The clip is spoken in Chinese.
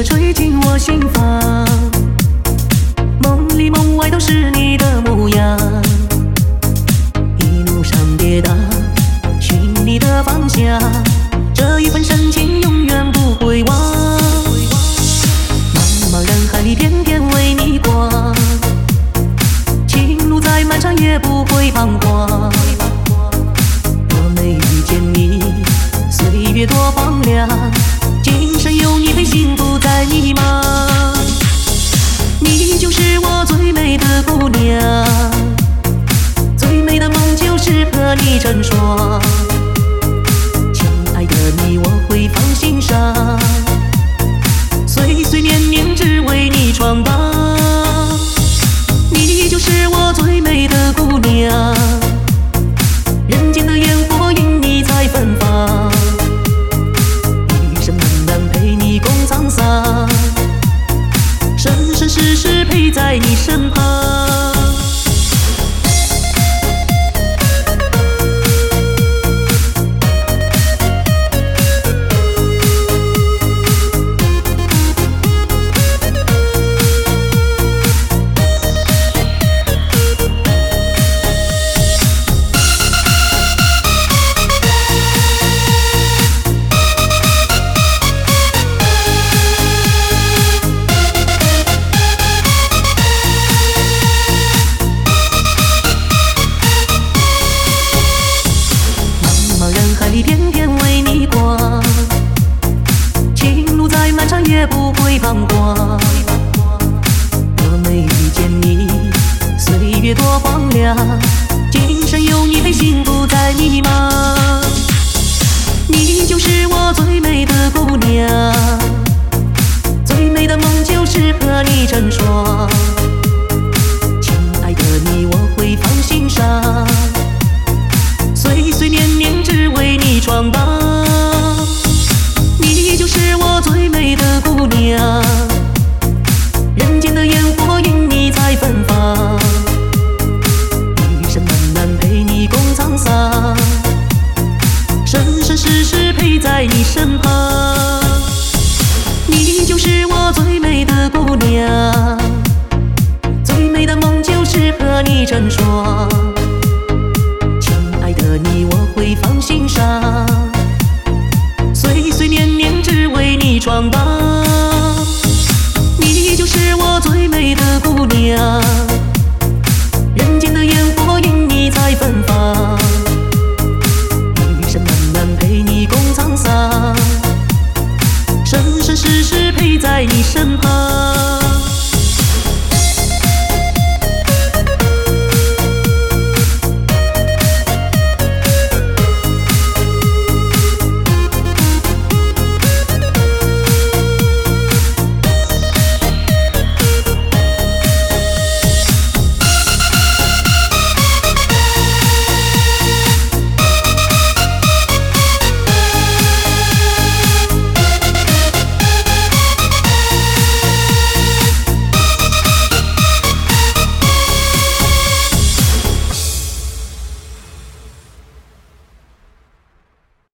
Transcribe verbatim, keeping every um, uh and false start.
吹进我心房，梦里梦外都是你的模样。一路上跌宕，寻你的方向，这一份深情永远不会忘。茫茫人海里，天天为你逛，情路再漫长也不会彷徨。若没遇见你，岁月多荒凉，今生有你陪幸福在迷茫。你就是我最美的姑娘，最美的梦就是和你成双。